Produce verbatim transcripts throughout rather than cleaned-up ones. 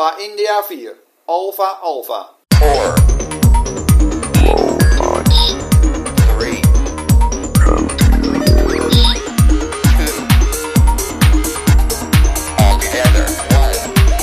Papa India vier, Alpha Alpha. four. Low thoughts. three. Continuous. two. Altogether. one.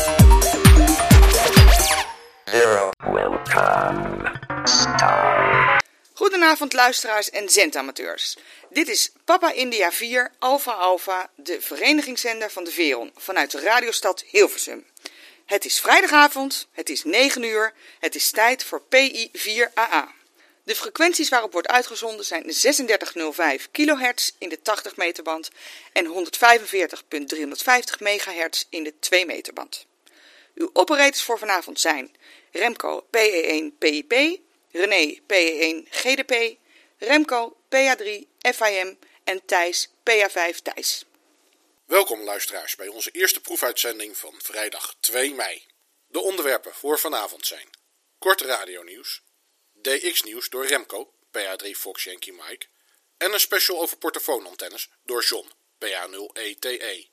zero. Welcome. Start. Goedenavond luisteraars en zendamateurs. Dit is Papa India vier, Alpha Alpha, de verenigingszender van de Veron, vanuit de radiostad Hilversum. Het is vrijdagavond, het is negen uur, het is tijd voor P I vier A A. De frequenties waarop wordt uitgezonden zijn zesendertig komma nul vijf kilohertz in de tachtig meter band en honderdvijfenveertig komma driehonderdvijftig megahertz in de twee meter band. Uw operators voor vanavond zijn Remco P E één P I P, René P E één G D P, Remco P A drie F I M en Thijs P A vijf Thijs. Welkom luisteraars bij onze eerste proefuitzending van vrijdag twee mei. De onderwerpen voor vanavond zijn kort radionieuws, D X-nieuws door Remco, P A drie Fox Yankee Mike, en een special over portofoonantennes door John, P A nul E T E.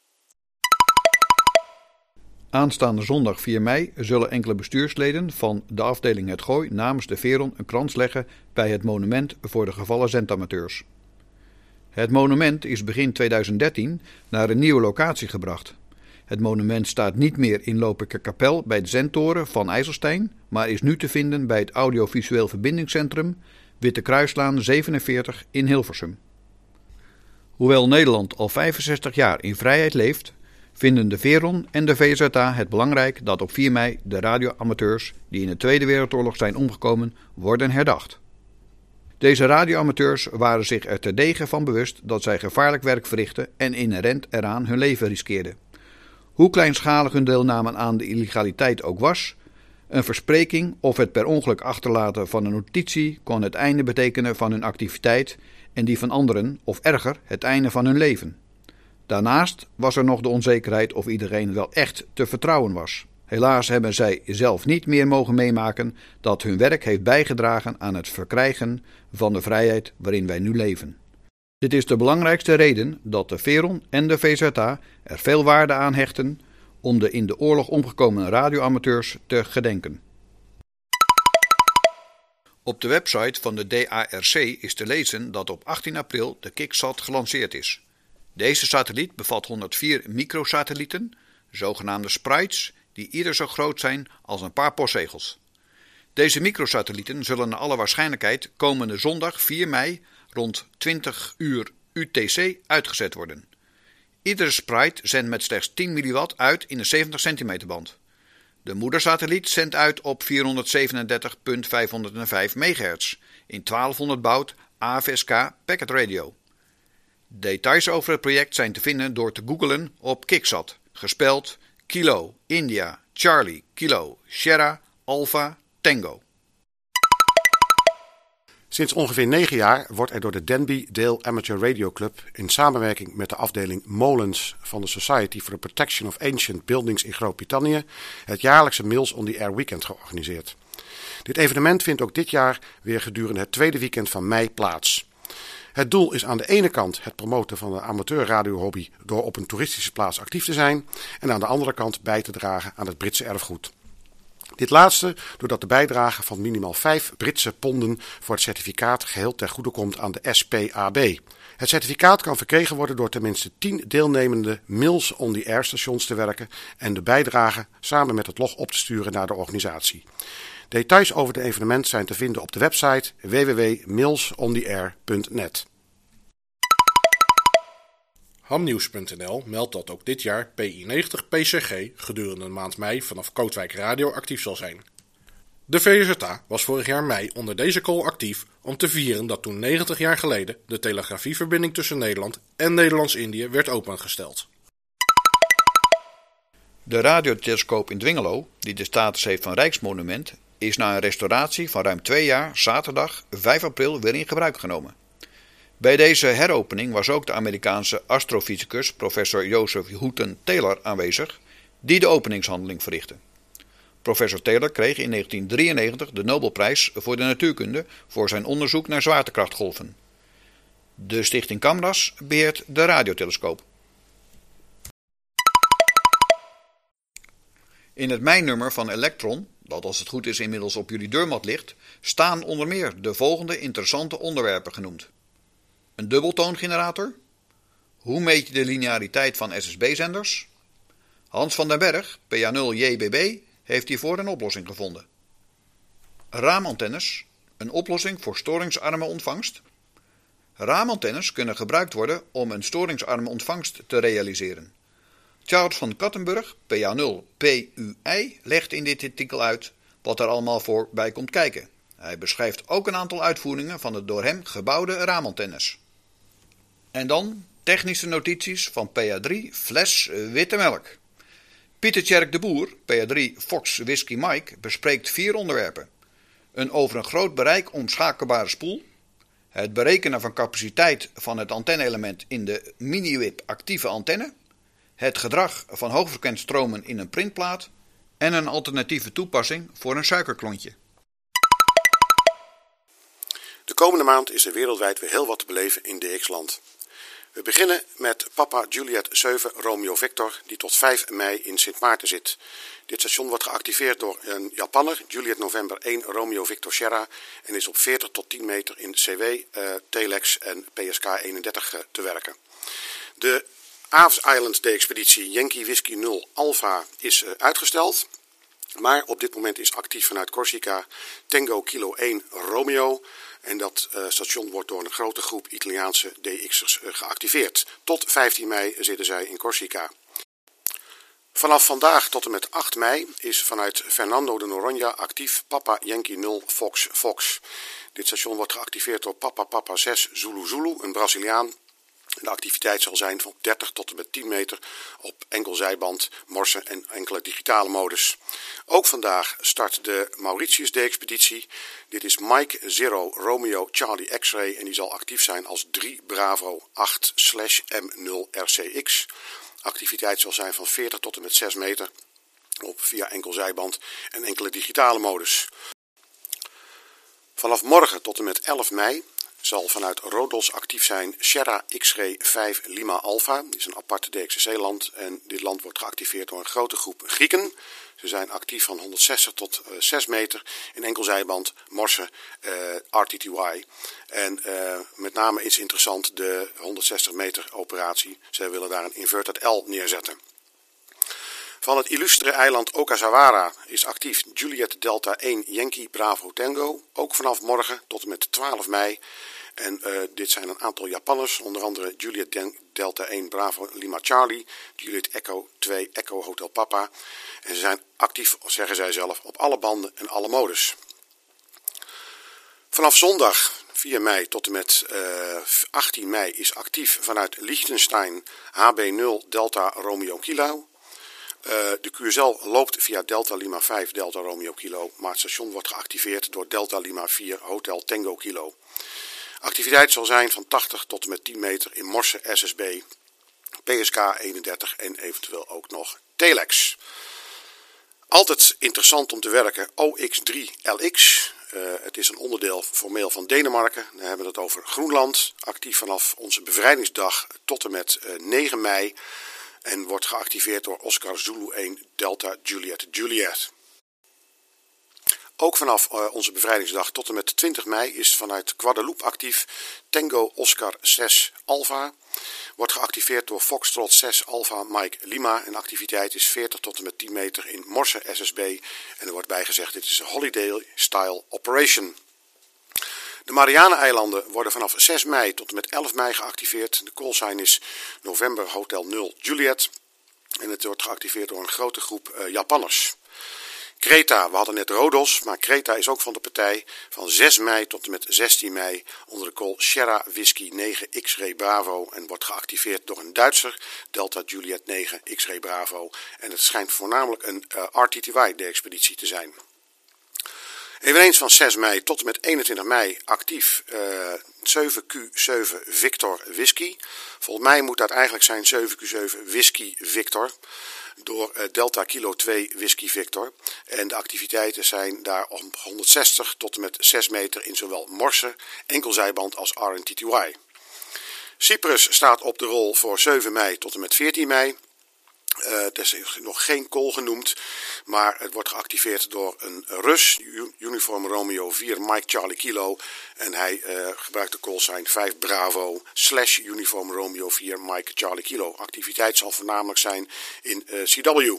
Aanstaande zondag vier mei zullen enkele bestuursleden van de afdeling Het Gooi namens de Veron een krans leggen bij het monument voor de gevallen zendamateurs. Het monument is begin tweeduizend dertien naar een nieuwe locatie gebracht. Het monument staat niet meer in Lopeke Kapel bij de zendtoren van IJsselstein, maar is nu te vinden bij het Audiovisueel Verbindingscentrum Witte Kruislaan zevenenveertig in Hilversum. Hoewel Nederland al vijfenzestig jaar in vrijheid leeft, vinden de Veron en de V Z A het belangrijk dat op vier mei de radioamateurs die in de Tweede Wereldoorlog zijn omgekomen worden herdacht. Deze radioamateurs waren zich er terdege van bewust dat zij gevaarlijk werk verrichtten en inherent eraan hun leven riskeerden. Hoe kleinschalig hun deelname aan de illegaliteit ook was, een verspreking of het per ongeluk achterlaten van een notitie kon het einde betekenen van hun activiteit en die van anderen, of erger, het einde van hun leven. Daarnaast was er nog de onzekerheid of iedereen wel echt te vertrouwen was. Helaas hebben zij zelf niet meer mogen meemaken dat hun werk heeft bijgedragen aan het verkrijgen van de vrijheid waarin wij nu leven. Dit is de belangrijkste reden dat de Veron en de V Z A er veel waarde aan hechten om de in de oorlog omgekomen radioamateurs te gedenken. Op de website van de D A R C is te lezen dat op achttien april de Kicksat gelanceerd is. Deze satelliet bevat honderdvier microsatellieten, zogenaamde sprites, die ieder zo groot zijn als een paar postzegels. Deze microsatellieten zullen naar alle waarschijnlijkheid komende zondag vier mei rond twintig uur U T C uitgezet worden. Iedere sprite zendt met slechts tien milliwatt uit in de zeventig centimeter band. De moedersatelliet zendt uit op vierhonderdzevenendertig komma vijfhonderdvijf megahertz in twaalfhonderd baud A V S K packet radio. Details over het project zijn te vinden door te googlen op Kicksat, gespeld Kilo, India, Charlie, Kilo, Sierra, Alpha, Tango. Sinds ongeveer negen jaar wordt er door de Denby Dale Amateur Radio Club in samenwerking met de afdeling Molens van de Society for the Protection of Ancient Buildings in Groot-Brittannië het jaarlijkse Mills on the Air Weekend georganiseerd. Dit evenement vindt ook dit jaar weer gedurende het tweede weekend van mei plaats. Het doel is aan de ene kant het promoten van de amateurradiohobby door op een toeristische plaats actief te zijn en aan de andere kant bij te dragen aan het Britse erfgoed. Dit laatste doordat de bijdrage van minimaal vijf Britse ponden voor het certificaat geheel ten goede komt aan de S P A B. Het certificaat kan verkregen worden door tenminste tien deelnemende Mills on the Air stations te werken en de bijdrage samen met het log op te sturen naar de organisatie. Details over het evenement zijn te vinden op de website w w w punt mills on the air punt net. Hamnieuws punt n l meldt dat ook dit jaar P I negentig P C G gedurende de maand mei vanaf Kootwijk Radio actief zal zijn. De V Z A was vorig jaar mei onder deze call actief om te vieren dat toen negentig jaar geleden de telegrafieverbinding tussen Nederland en Nederlands-Indië werd opengesteld. De radiotelescoop in Dwingelo, die de status heeft van Rijksmonument, is na een restauratie van ruim twee jaar zaterdag vijf april weer in gebruik genomen. Bij deze heropening was ook de Amerikaanse astrofysicus professor Joseph Houghton Taylor aanwezig, die de openingshandeling verrichtte. Professor Taylor kreeg in negentien drieënnegentig de Nobelprijs voor de natuurkunde voor zijn onderzoek naar zwaartekrachtgolven. De stichting Camras beheert de radiotelescoop. In het mijnnummer van Electron, dat als het goed is inmiddels op jullie deurmat ligt, staan onder meer de volgende interessante onderwerpen genoemd. Een dubbeltoongenerator. Hoe meet je de lineariteit van S S B-zenders? Hans van den Berg, P A nul J B B, heeft hiervoor een oplossing gevonden. Raamantennes, een oplossing voor storingsarme ontvangst. Raamantennes kunnen gebruikt worden om een storingsarme ontvangst te realiseren. Charles van Kattenburg, P A nul P U I, legt in dit artikel uit wat er allemaal voor bij komt kijken. Hij beschrijft ook een aantal uitvoeringen van de door hem gebouwde raamantennes. En dan technische notities van P A drie Fles Witte Melk. Pieter Tjerk de Boer, P A drie Fox Whisky Mike, bespreekt vier onderwerpen. Een over een groot bereik omschakelbare spoel. Het berekenen van capaciteit van het antenne-element in de mini-whip actieve antenne. Het gedrag van hoogfrequent stromen in een printplaat. En een alternatieve toepassing voor een suikerklontje. De komende maand is er wereldwijd weer heel wat te beleven in D X-land. We beginnen met Papa Juliet zeven Romeo Victor, die tot vijf mei in Sint Maarten zit. Dit station wordt geactiveerd door een Japanner, Juliet November één Romeo Victor Sierra, en is op veertig tot tien meter in C W, uh, Telex en P S K eenendertig uh, te werken. De Aves Island-expeditie Yankee Whisky nul Alpha is uh, uitgesteld. Maar op dit moment is actief vanuit Corsica Tango Kilo één Romeo. En dat uh, station wordt door een grote groep Italiaanse D X'ers uh, geactiveerd. Tot vijftien mei zitten zij in Corsica. Vanaf vandaag tot en met acht mei is vanuit Fernando de Noronha actief Papa Yankee nul Fox Fox. Dit station wordt geactiveerd door Papa Papa zes Zulu Zulu, een Braziliaan. De activiteit zal zijn van dertig tot en met tien meter op enkel zijband, morse en enkele digitale modus. Ook vandaag start de Mauritius D-expeditie. Dit is Mike Zero Romeo Charlie X-ray en die zal actief zijn als drie Bravo acht slash M nul R C X. Activiteit zal zijn van veertig tot en met zes meter op via enkel zijband en enkele digitale modus. Vanaf morgen tot en met elf mei zal vanuit Rodos actief zijn Sierra X-ray vijf Lima Alpha. Dit is een aparte D X C C-land en dit land wordt geactiveerd door een grote groep Grieken. Ze zijn actief van honderdzestig tot uh, zes meter in enkelzijband, morse, uh, R T T Y. En uh, met name is interessant de honderdzestig meter operatie. Zij willen daar een inverted L neerzetten. Van het illustere eiland Okazawara is actief Juliet Delta één Yankee Bravo Tango. Ook vanaf morgen tot en met twaalf mei. En uh, dit zijn een aantal Japanners, onder andere Juliet Den- Delta één Bravo Lima Charlie, Juliet Echo twee Echo Hotel Papa. En ze zijn actief, zeggen zij zelf, op alle banden en alle modus. Vanaf zondag vier mei tot en met uh, achttien mei is actief vanuit Liechtenstein H B nul Delta Romeo Kilo. Uh, de Q S L loopt via Delta Lima vijf Delta Romeo Kilo, maar het station wordt geactiveerd door Delta Lima vier Hotel Tango Kilo. Activiteit zal zijn van tachtig tot en met tien meter in morse S S B, P S K eenendertig en eventueel ook nog Telex. Altijd interessant om te werken O X drie L X. Uh, het is een onderdeel formeel van Denemarken. Dan hebben we het over Groenland. Actief vanaf onze bevrijdingsdag tot en met uh, negen mei. En wordt geactiveerd door Oscar Zulu één Delta Juliet Juliet. Ook vanaf uh, onze bevrijdingsdag tot en met twintig mei is vanuit Guadeloupe actief Tango Oscar zes Alpha. Wordt geactiveerd door Foxtrot zes Alpha Mike Lima. En de activiteit is veertig tot en met tien meter in morse S S B. En er wordt bijgezegd dit is een Holiday Style Operation. De Mariana-eilanden worden vanaf zes mei tot en met elf mei geactiveerd. De callsign is November Hotel nul Juliet. En het wordt geactiveerd door een grote groep uh, Japanners. Kreta, we hadden net Rodos, maar Kreta is ook van de partij van zes mei tot en met zestien mei onder de call Sierra Whisky negen X-ray Bravo en wordt geactiveerd door een Duitser, Delta Juliet negen X-ray Bravo. En het schijnt voornamelijk een uh, R T T Y-expeditie te zijn. Eveneens van zes mei tot en met eenentwintig mei actief uh, zeven Q zeven Victor Whisky. Volgens mij moet dat eigenlijk zijn zeven Q zeven Whisky Victor. Door uh, Delta Kilo twee Whisky Victor. En de activiteiten zijn daar om honderdzestig tot en met zes meter in zowel morse, enkelzijband als R T T Y. Cyprus staat op de rol voor zeven mei tot en met veertien mei. Uh, het is nog geen call genoemd, maar het wordt geactiveerd door een Rus, Uniform Romeo vier Mike Charlie Kilo. En hij uh, gebruikt de callsign vijf Bravo slash Uniform Romeo vier Mike Charlie Kilo. Activiteit zal voornamelijk zijn in uh, C W.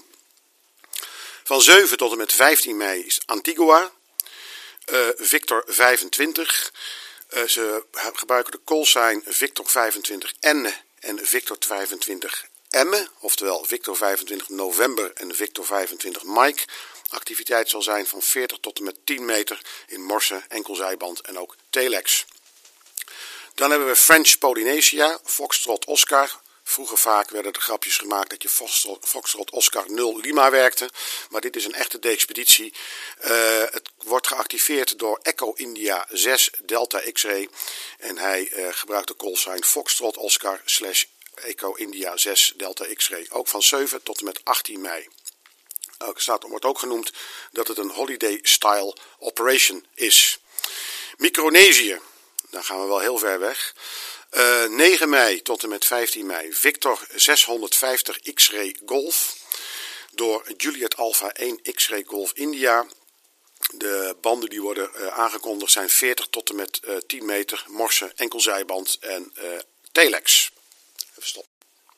Van zeven tot en met vijftien mei is Antigua, uh, Victor vijfentwintig. Uh, ze gebruiken de callsign Victor vijfentwintig N en Victor vijfentwintig M, oftewel Victor vijfentwintig November en Victor vijfentwintig Mike. Activiteit zal zijn van veertig tot en met tien meter in morse, enkelzijband en ook telex. Dan hebben we French Polynesia, Foxtrot Oscar. Vroeger vaak werden er grapjes gemaakt dat je Foxtrot Oscar nul Lima werkte. Maar dit is een echte D-expeditie. Uh, het wordt geactiveerd door Echo India zes Delta X-ray. En hij uh, gebruikt de callsign Foxtrot Oscar slash Echo India zes Delta X-ray. Ook van zeven tot en met achttien mei. Er staat, wordt ook genoemd dat het een holiday style operation is. Micronesië. Daar gaan we wel heel ver weg. Uh, negen mei tot en met vijftien mei Victor zeshonderdvijftig X-ray Golf door Juliet Alpha één X-ray Golf India. De banden die worden uh, aangekondigd zijn veertig tot en met uh, tien meter, morse, enkelzijband en uh, telex. Even stop.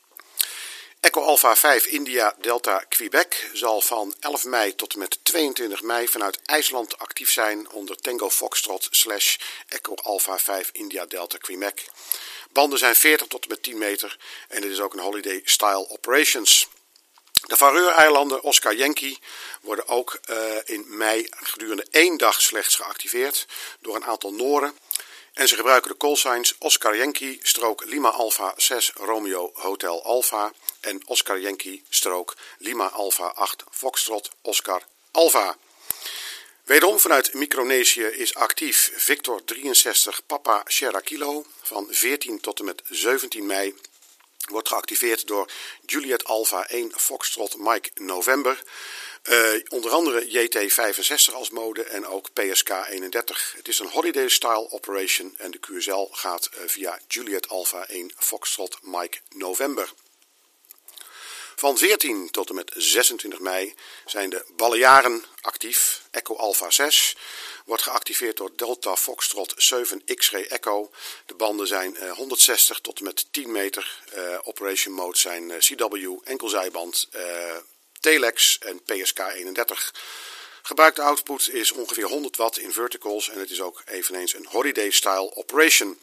Echo Alpha vijf India Delta Quebec zal van elf mei tot en met tweeëntwintig mei vanuit IJsland actief zijn onder Tango Foxtrot slash Echo Alpha vijf India Delta Quebec. Banden zijn veertig tot en met tien meter en dit is ook een holiday style operations. De Faroe-eilanden Oscar Yankee worden ook uh, in mei gedurende één dag slechts geactiveerd door een aantal Noren. En ze gebruiken de callsigns Oscar Yankee strook Lima Alpha zes Romeo Hotel Alpha en Oscar Yankee strook Lima Alpha acht Foxtrot Oscar Alpha. Wederom vanuit Micronesië is actief Victor drieënzestig Papa Sierra Kilo van veertien tot en met zeventien mei. Wordt geactiveerd door Juliet Alpha één Foxtrot Mike November. Uh, onder andere J T vijfenzestig als mode en ook P S K eenendertig. Het is een holiday style operation en de Q S L gaat uh, via Juliet Alpha één Foxtrot Mike November. Van veertien tot en met zesentwintig mei zijn de Balearen actief. Echo Alpha zes wordt geactiveerd door Delta Foxtrot zeven X-ray Echo. De banden zijn uh, honderdzestig tot en met tien meter. Uh, operation mode zijn uh, C W, enkelzijband, uh, telex en P S K eenendertig. Gebruikte output is ongeveer honderd watt in verticals en het is ook eveneens een holiday style operation.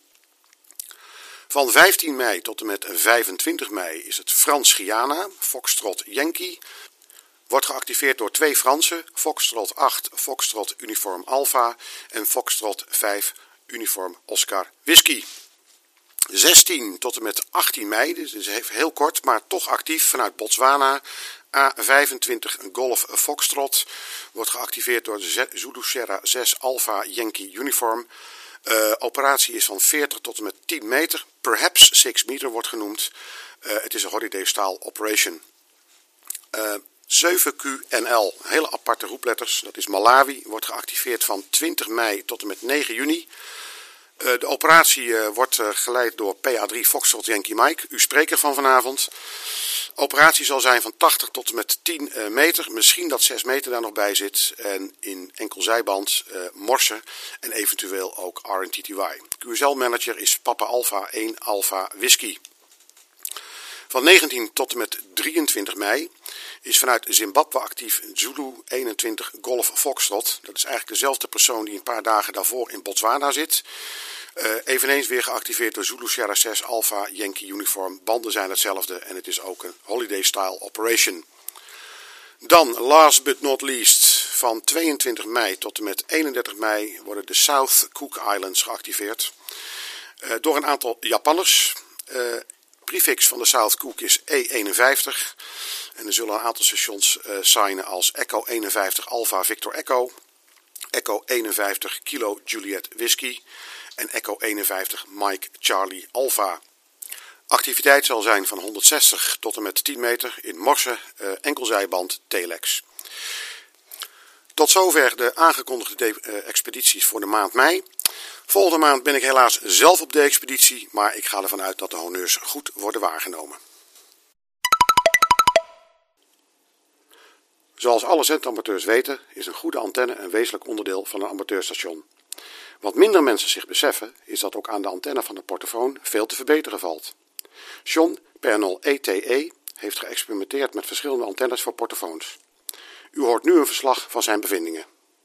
Van vijftien mei tot en met vijfentwintig mei is het Frans-Guyana, Foxtrot Yankee. Wordt geactiveerd door twee Fransen, Foxtrot acht, Foxtrot Uniform Alpha en Foxtrot vijf Uniform Oscar Whisky. zestien tot en met achttien mei, dus het is heel kort, maar toch actief vanuit Botswana. A vijfentwintig Golf Foxtrot wordt geactiveerd door de Zulu Sierra zes Alpha Yankee Uniform. Uh, operatie is van veertig tot en met tien meter, perhaps zes meter wordt genoemd. Uh, het is een holiday style operation. Uh, zeven Q N L, hele aparte roepletters, dat is Malawi, wordt geactiveerd van twintig mei tot en met negen juni. Uh, de operatie uh, wordt uh, geleid door P A drie Foxtrot Yankee Mike, uw spreker van vanavond. Operatie zal zijn van tachtig tot en met tien uh, meter, misschien dat zes meter daar nog bij zit. En in enkelzijband, uh, morse en eventueel ook R N T T Y. Q S L-manager is Papa Alpha één Alpha Whisky. Van negentien tot en met drieëntwintig mei is vanuit Zimbabwe actief Zulu eenentwintig Golf Foxtrot. Dat is eigenlijk dezelfde persoon die een paar dagen daarvoor in Botswana zit. Uh, eveneens weer geactiveerd door Zulu Sierra zes Alpha Yankee Uniform. Banden zijn hetzelfde en het is ook een holiday style operation. Dan, last but not least, van tweeëntwintig mei tot en met eenendertig mei worden de South Cook Islands geactiveerd. Uh, door een aantal Japanners. Uh, prefix van de South Cook is E eenenvijftig. En er zullen een aantal stations uh, signen als Echo eenenvijftig Alpha Victor Echo, Echo eenenvijftig Kilo Juliet Whisky en Echo eenenvijftig Mike Charlie Alpha. Activiteit zal zijn van honderdzestig tot en met tien meter in morse, uh, enkelzijband, telex. Tot zover de aangekondigde de- uh, expedities voor de maand mei. Volgende maand ben ik helaas zelf op de expeditie, maar ik ga ervan uit dat de honneurs goed worden waargenomen. Zoals alle zendamateurs weten is een goede antenne een wezenlijk onderdeel van een amateurstation. Wat minder mensen zich beseffen is dat ook aan de antenne van de portofoon veel te verbeteren valt. John Pernol E T E heeft geëxperimenteerd met verschillende antennes voor portofoons. U hoort nu een verslag van zijn bevindingen.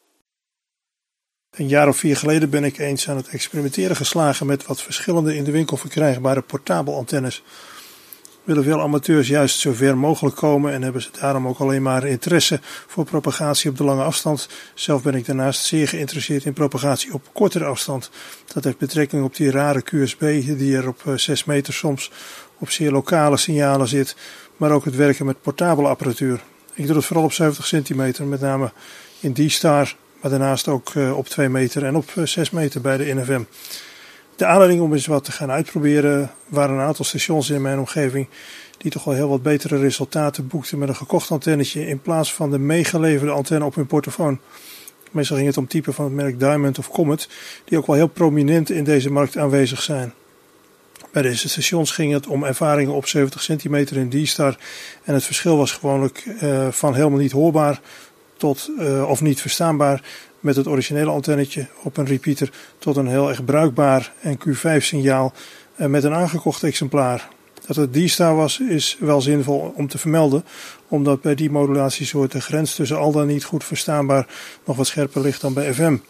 Een jaar of vier geleden ben ik eens aan het experimenteren geslagen met wat verschillende in de winkel verkrijgbare portabel antennes. Willen veel amateurs juist zo ver mogelijk komen en hebben ze daarom ook alleen maar interesse voor propagatie op de lange afstand. Zelf ben ik daarnaast zeer geïnteresseerd in propagatie op kortere afstand. Dat heeft betrekking op die rare Q S B die er op zes meter soms op zeer lokale signalen zit, maar ook het werken met portabele apparatuur. Ik doe het vooral op zeventig centimeter, met name in D-Star, maar daarnaast ook op twee meter en op zes meter bij de N F M. De aanleiding om eens wat te gaan uitproberen waren een aantal stations in mijn omgeving die toch wel heel wat betere resultaten boekten met een gekocht antennetje in plaats van de meegeleverde antenne op hun portofoon. Meestal ging het om typen van het merk Diamond of Comet, die ook wel heel prominent in deze markt aanwezig zijn. Bij deze stations ging het om ervaringen op zeventig centimeter in D-Star en het verschil was gewoonlijk uh, van helemaal niet hoorbaar tot, uh, of niet verstaanbaar met het originele antennetje op een repeater tot een heel erg bruikbaar en Q vijf signaal uh, met een aangekocht exemplaar. Dat het D-Star was is wel zinvol om te vermelden, omdat bij die modulatiesoort de grens tussen al dan niet goed verstaanbaar nog wat scherper ligt dan bij F M.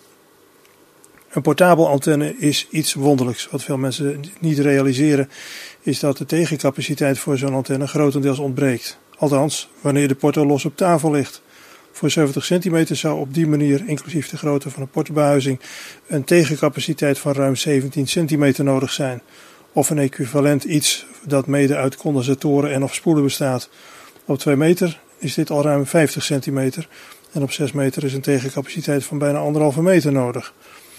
Een portabel antenne is iets wonderlijks. Wat veel mensen niet realiseren is dat de tegencapaciteit voor zo'n antenne grotendeels ontbreekt. Althans, wanneer de porto los op tafel ligt. Voor zeventig centimeter zou op die manier, inclusief de grootte van de portobehuizing, een tegencapaciteit van ruim zeventien centimeter nodig zijn. Of een equivalent iets dat mede uit condensatoren en of spoelen bestaat. Op twee meter is dit al ruim vijftig centimeter en op zes meter is een tegencapaciteit van bijna anderhalve meter nodig.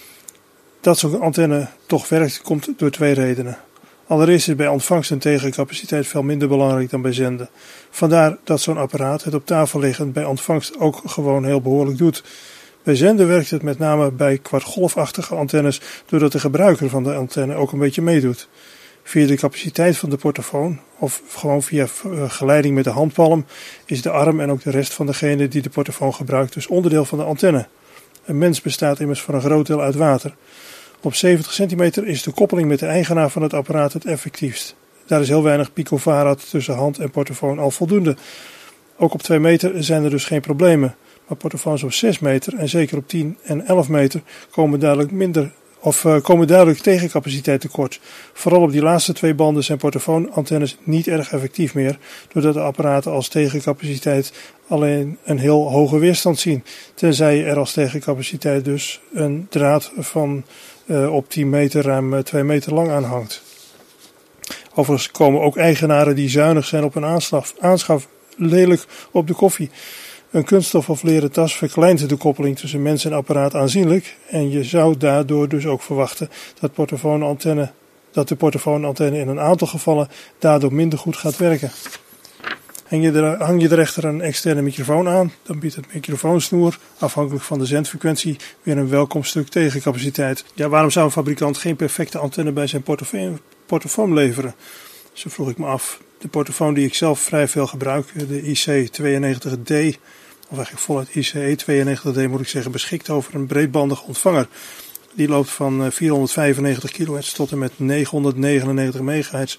Dat zo'n antenne toch werkt komt door twee redenen. Allereerst is bij ontvangst een tegencapaciteit veel minder belangrijk dan bij zenden. Vandaar dat zo'n apparaat het op tafel liggend bij ontvangst ook gewoon heel behoorlijk doet. Bij zenden werkt het met name bij kwartgolfachtige antennes doordat de gebruiker van de antenne ook een beetje meedoet. Via de capaciteit van de portofoon of gewoon via geleiding met de handpalm is de arm en ook de rest van degene die de portofoon gebruikt dus onderdeel van de antenne. Een mens bestaat immers voor een groot deel uit water. Op zeventig centimeter is de koppeling met de eigenaar van het apparaat het effectiefst. Daar is heel weinig picofarad tussen hand en portofoon al voldoende. Ook op twee meter zijn er dus geen problemen. Maar portofoons op zes meter en zeker op tien en elf meter komen duidelijk minder of uh, komen duidelijk tegencapaciteit tekort. Vooral op die laatste twee banden zijn portofoonantennes niet erg effectief meer, doordat de apparaten als tegencapaciteit alleen een heel hoge weerstand zien. Tenzij je er als tegencapaciteit dus een draad van uh, op tien meter ruim uh, twee meter lang aan hangt. Overigens komen ook eigenaren die zuinig zijn op een aanschaf, aanschaf lelijk op de koffie. Een kunststof of leren tas verkleint de koppeling tussen mens en apparaat aanzienlijk en je zou daardoor dus ook verwachten dat, portofoonantenne, dat de portofoonantenne in een aantal gevallen daardoor minder goed gaat werken. Hang je, er, hang je er echter een externe microfoon aan, dan biedt het microfoonsnoer, afhankelijk van de zendfrequentie, weer een welkom stuk tegencapaciteit. Ja, waarom zou een fabrikant geen perfecte antenne bij zijn portofoon, portofoon leveren? Zo vroeg ik me af. De portofoon die ik zelf vrij veel gebruik, de I C tweeënnegentig D, of eigenlijk voluit I C E tweeënnegentig D moet ik zeggen, beschikt over een breedbandige ontvanger. Die loopt van vierhonderdvijfennegentig kilohertz tot en met negenhonderdnegenennegentig megahertz.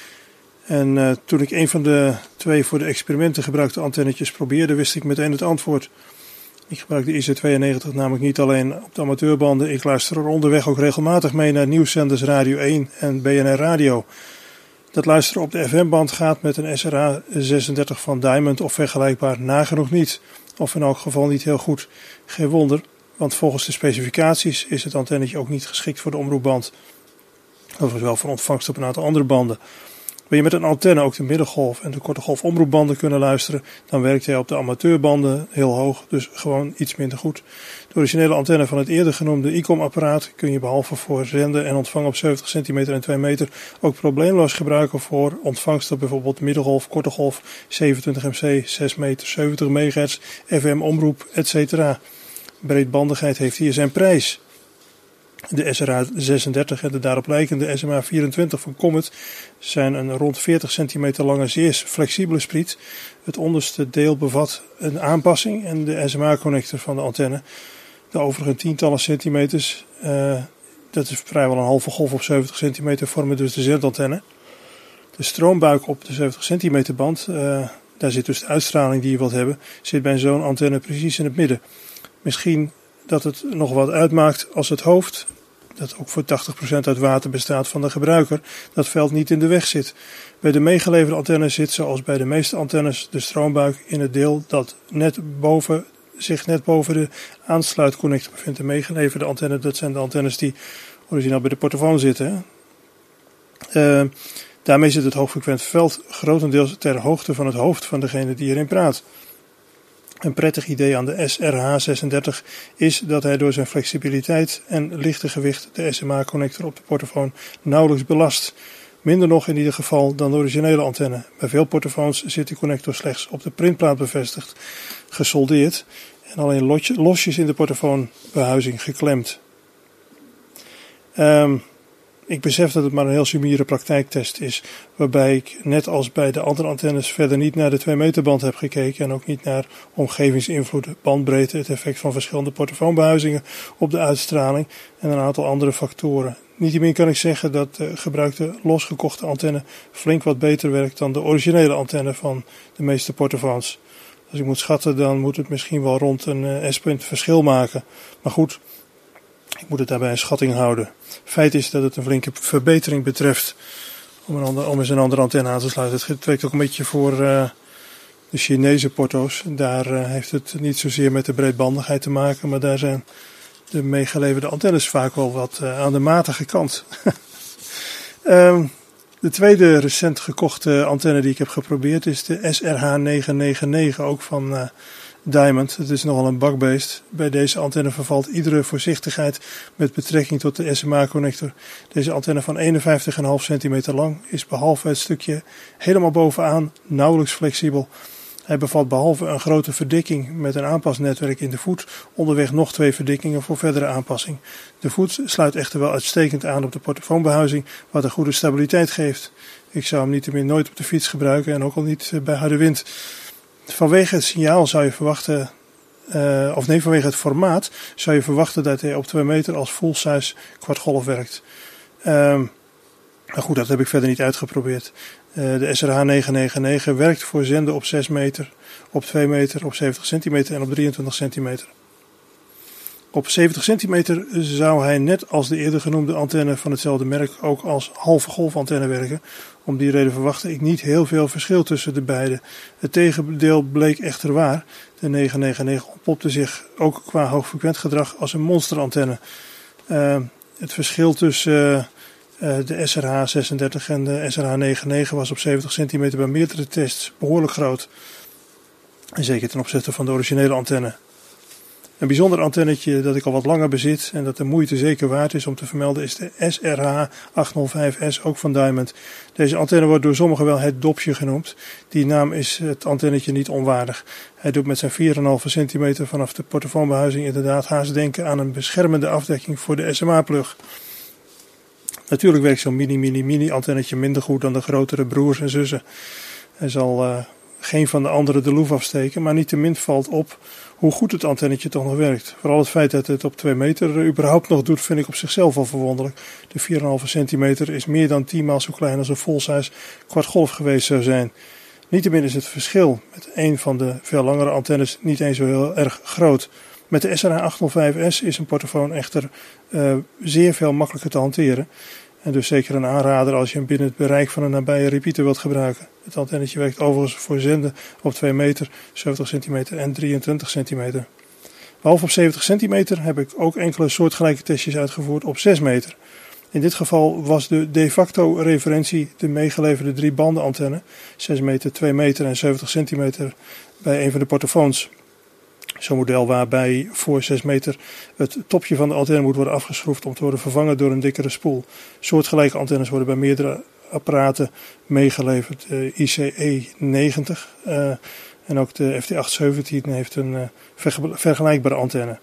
En uh, toen ik een van de twee voor de experimenten gebruikte antennetjes probeerde, wist ik meteen het antwoord. Ik gebruik de I C tweeënnegentig namelijk niet alleen op de amateurbanden, ik luister er onderweg ook regelmatig mee naar nieuwszenders Radio één en B N R Radio. Dat luisteren op de F M-band gaat met een S R A zesendertig van Diamond of vergelijkbaar nagenoeg niet. Of in elk geval niet heel goed. Geen wonder, want volgens de specificaties is het antennetje ook niet geschikt voor de omroepband. Overigens wel voor ontvangst op een aantal andere banden. Wil je met een antenne ook de middengolf en de korte golf omroepbanden kunnen luisteren, dan werkt hij op de amateurbanden heel hoog, dus gewoon iets minder goed. De originele antenne van het eerder genoemde I C O M-apparaat kun je behalve voor zenden en ontvangen op zeventig centimeter en twee meter ook probleemloos gebruiken voor ontvangst op bijvoorbeeld middengolf, korte golf, zevenentwintig M C, zes meter, zeventig megahertz, F M-omroep, et cetera. Breedbandigheid heeft hier zijn prijs. De S R H zesendertig en de daarop lijkende S M A vierentwintig van Comet zijn een rond veertig centimeter lange zeer flexibele spriet. Het onderste deel bevat een aanpassing en de S M A-connector van de antenne. De overige tientallen centimeters, uh, dat is vrijwel een halve golf op zeventig centimeter, vormen dus de zendantenne. De stroombuik op de zeventig centimeter band, uh, daar zit dus de uitstraling die je wilt hebben, zit bij zo'n antenne precies in het midden. Misschien dat het nog wat uitmaakt als het hoofd, dat ook voor tachtig procent uit water bestaat van de gebruiker, dat veld niet in de weg zit. Bij de meegeleverde antenne zit, zoals bij de meeste antennes, de stroombuik in het deel dat net boven, zich net boven de aansluitconnector bevindt. De meegeleverde antenne, dat zijn de antennes die originaal bij de portofoon zitten. Uh, daarmee zit het hoogfrequent veld grotendeels ter hoogte van het hoofd van degene die erin praat. Een prettig idee aan de S R H zesendertig is dat hij door zijn flexibiliteit en lichte gewicht de S M A-connector op de portofoon nauwelijks belast. Minder nog in ieder geval dan de originele antenne. Bij veel portofoons zit de connector slechts op de printplaat bevestigd, gesoldeerd en alleen losjes in de portofoonbehuizing geklemd. Um, Ik besef dat het maar een heel sumiere praktijktest is, waarbij ik net als bij de andere antennes verder niet naar de twee meter band heb gekeken en ook niet naar omgevingsinvloed, bandbreedte, het effect van verschillende portofoonbehuizingen op de uitstraling en een aantal andere factoren. Niettemin kan ik zeggen dat de gebruikte losgekochte antenne flink wat beter werkt dan de originele antenne van de meeste portofoons. Als ik moet schatten, dan moet het misschien wel rond een S-punt verschil maken. Maar goed, ik moet het daarbij een schatting houden. Feit is dat het een flinke verbetering betreft om, een ander, om eens een andere antenne aan te sluiten. Het werkt ook een beetje voor uh, de Chinese porto's. Daar uh, heeft het niet zozeer met de breedbandigheid te maken, maar daar zijn de meegeleverde antennes vaak wel wat uh, aan de matige kant. um, de tweede recent gekochte antenne die ik heb geprobeerd is de S R H negenhonderdnegenennegentig, ook van uh, Diamond. Het is nogal een bakbeest. Bij deze antenne vervalt iedere voorzichtigheid met betrekking tot de S M A-connector. Deze antenne van eenenvijftig komma vijf centimeter lang is behalve het stukje helemaal bovenaan nauwelijks flexibel. Hij bevat behalve een grote verdikking met een aanpasnetwerk in de voet, onderweg nog twee verdikkingen voor verdere aanpassing. De voet sluit echter wel uitstekend aan op de portofoonbehuizing, wat een goede stabiliteit geeft. Ik zou hem niettemin nooit op de fiets gebruiken en ook al niet bij harde wind. Vanwege het signaal zou je verwachten, uh, of nee, vanwege het formaat zou je verwachten dat hij op twee meter als full-size kwartgolf werkt. Um, maar goed, dat heb ik verder niet uitgeprobeerd. Uh, de S R H negenhonderdnegenennegentig werkt voor zenden op zes meter, op twee meter, op zeventig centimeter en op drieëntwintig centimeter. Op zeventig centimeter zou hij net als de eerder genoemde antenne van hetzelfde merk ook als halve golfantenne werken. Om die reden verwachtte ik niet heel veel verschil tussen de beide. Het tegendeel bleek echter waar. De negenhonderdnegenennegentig ontpopte zich ook qua hoogfrequent gedrag als een monsterantenne. Uh, het verschil tussen uh, uh, de S R H zesendertig en de S R H negenennegentig was op zeventig centimeter bij meerdere tests behoorlijk groot. En zeker ten opzichte van de originele antenne. Een bijzonder antennetje dat ik al wat langer bezit en dat de moeite zeker waard is om te vermelden is de S R H achthonderdvijf S, ook van Diamond. Deze antenne wordt door sommigen wel het dopje genoemd. Die naam is het antennetje niet onwaardig. Hij doet met zijn vier komma vijf centimeter vanaf de portofoonbehuizing inderdaad haast denken aan een beschermende afdekking voor de S M A-plug. Natuurlijk werkt zo'n mini mini mini antennetje minder goed dan de grotere broers en zussen. Hij zal uh, geen van de andere de loef afsteken, maar niettemin valt op hoe goed het antennetje toch nog werkt. Vooral het feit dat het op twee meter uh, überhaupt nog doet, vind ik op zichzelf al verwonderlijk. De vier komma vijf centimeter is meer dan tien maal zo klein als een full-size kwartgolf geweest zou zijn. Niettemin is het verschil met een van de veel langere antennes niet eens zo heel erg groot. Met de S R H achthonderdvijf S is een portofoon echter uh, zeer veel makkelijker te hanteren. En dus zeker een aanrader als je hem binnen het bereik van een nabije repeater wilt gebruiken. Het antennetje werkt overigens voor zenden op twee meter, zeventig centimeter en drieëntwintig centimeter. Behalve op zeventig centimeter heb ik ook enkele soortgelijke testjes uitgevoerd op zes meter. In dit geval was de de facto referentie de meegeleverde drie banden antenne, zes meter, twee meter en zeventig centimeter bij een van de portofoons. Zo'n model waarbij voor zes meter het topje van de antenne moet worden afgeschroefd om te worden vervangen door een dikkere spoel. Soortgelijke antennes worden bij meerdere apparaten meegeleverd. De I C E negentig uh, en ook de F T achthonderdzeventien heeft een uh, verge- vergelijkbare antenne.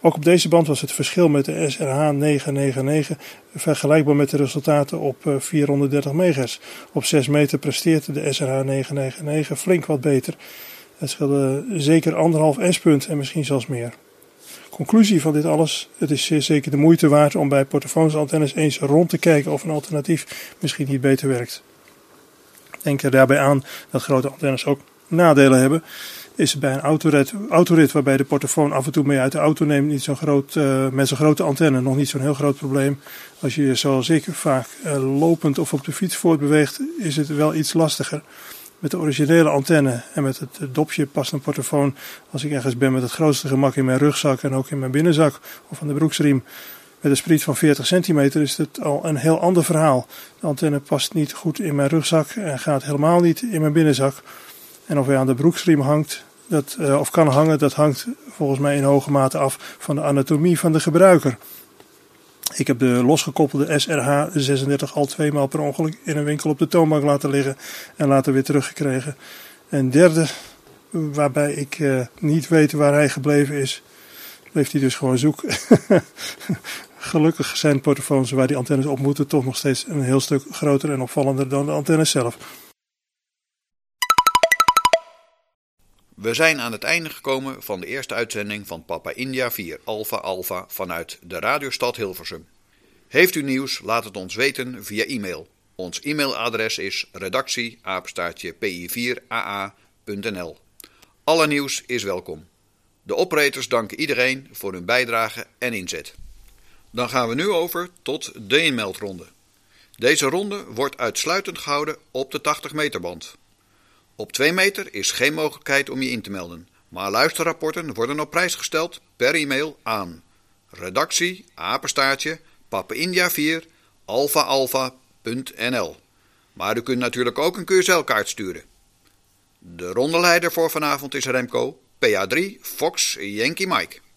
Ook op deze band was het verschil met de S R H negenhonderdnegenennegentig vergelijkbaar met de resultaten op vierhonderddertig megahertz. Op zes meter presteert de S R H negenhonderdnegenennegentig flink wat beter. Het scheelde zeker anderhalf S-punt en misschien zelfs meer. Conclusie van dit alles: het is zeer zeker de moeite waard om bij portofoonsantennes eens rond te kijken of een alternatief misschien niet beter werkt. Denk er daarbij aan dat grote antennes ook nadelen hebben. Is het bij een autorit, autorit waarbij de portofoon af en toe mee uit de auto neemt, niet zo'n groot, uh, met zo'n grote antenne nog niet zo'n heel groot probleem. Als je zoals ik vaak uh, lopend of op de fiets voortbeweegt, is het wel iets lastiger. Met de originele antenne en met het dopje past een portofoon als ik ergens ben met het grootste gemak in mijn rugzak en ook in mijn binnenzak of aan de broeksriem. Met een spriet van veertig centimeter is het al een heel ander verhaal. De antenne past niet goed in mijn rugzak en gaat helemaal niet in mijn binnenzak. En of hij aan de broeksriem hangt, dat, uh, of kan hangen, dat hangt volgens mij in hoge mate af van de anatomie van de gebruiker. Ik heb de losgekoppelde S R H zesendertig al tweemaal per ongeluk in een winkel op de toonbank laten liggen en later weer teruggekregen. Een derde, waarbij ik uh, niet weet waar hij gebleven is, bleef hij dus gewoon zoek. Gelukkig zijn portofoons waar die antennes op moeten toch nog steeds een heel stuk groter en opvallender dan de antennes zelf. We zijn aan het einde gekomen van de eerste uitzending van Papa India vier Alpha Alpha vanuit de radiostad Hilversum. Heeft u nieuws, laat het ons weten via e-mail. Ons e-mailadres is redactie apenstaartje p i vier a a punt n l. Alle nieuws is welkom. De operators danken iedereen voor hun bijdrage en inzet. Dan gaan we nu over tot de inmeldronde. Deze ronde wordt uitsluitend gehouden op de tachtig meter band. Op twee meter is geen mogelijkheid om je in te melden, maar luisterrapporten worden op prijs gesteld per e-mail aan redactie apenstaartje papaindia vier alpha alpha punt n l. Maar u kunt natuurlijk ook een Q S L-kaart sturen. De rondeleider voor vanavond is Remco, P A drie Fox Yankee Mike.